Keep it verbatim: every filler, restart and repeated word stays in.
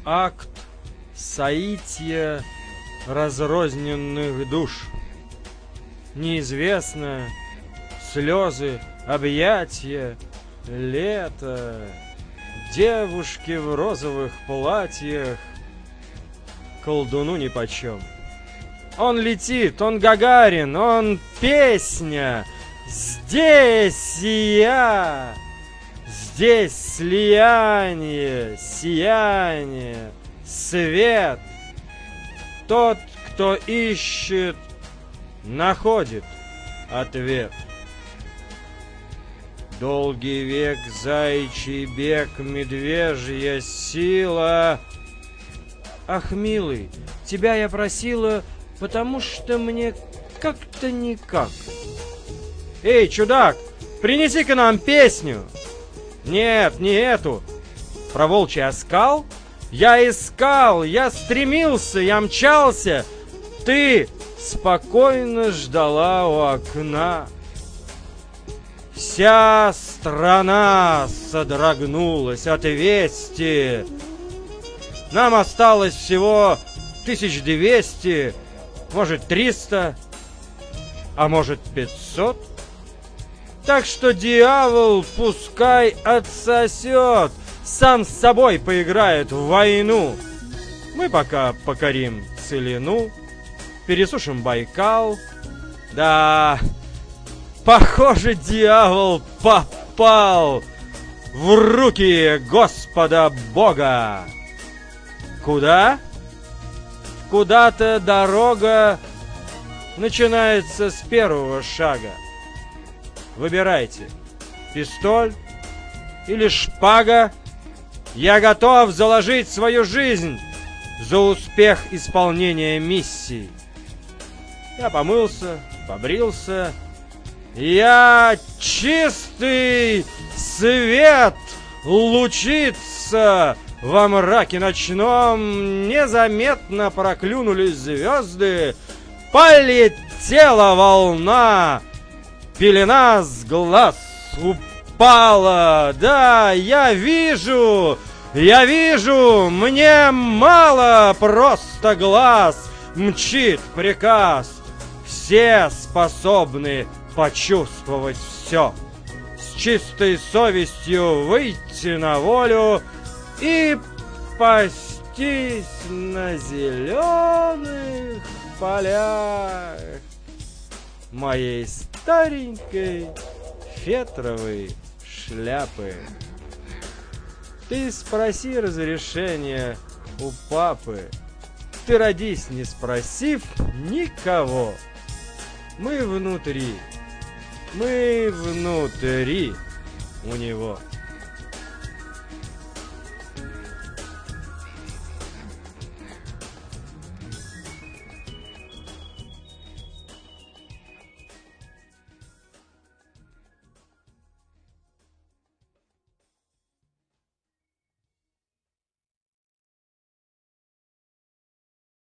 акт соития разрозненных душ. Неизвестно, слезы, объятия, лето, девушки в розовых платьях, колдуну нипочем. Он летит, он Гагарин, он песня. Здесь я, здесь слияние, сияние, свет. Тот, кто ищет, находит ответ. Долгий век, заячий бег, медвежья сила. Ах, милый, тебя я просила, потому что мне как-то никак. Эй, чудак, принеси-ка нам песню. Нет, не эту. Про волчий оскал? Я искал, я стремился, я мчался. Ты спокойно ждала у окна. Вся страна содрогнулась от вести. Нам осталось всего тысяч двести, может триста, а может пятьсот. Так что дьявол пускай отсосет, сам с собой поиграет в войну. Мы пока покорим Целину, пересушим Байкал. Да, похоже, дьявол попал в руки Господа Бога. Куда? Куда-то дорога начинается с первого шага. Выбирайте, пистоль или шпага. Я готов заложить свою жизнь за успех исполнения миссии. Я помылся, побрился. Я чистый свет лучится во мраке ночном. Незаметно проклюнулись звезды. Полетела волна. Пелена с глаз упала. Да, я вижу, я вижу, мне мало просто глаз. Мчит приказ. Все способны почувствовать все. С чистой совестью выйти на волю и пастись на зеленых полях моей старенькой фетровой шляпы. Ты спроси разрешения у папы. Ты родись, не спросив никого. Мы внутри, мы внутри у него.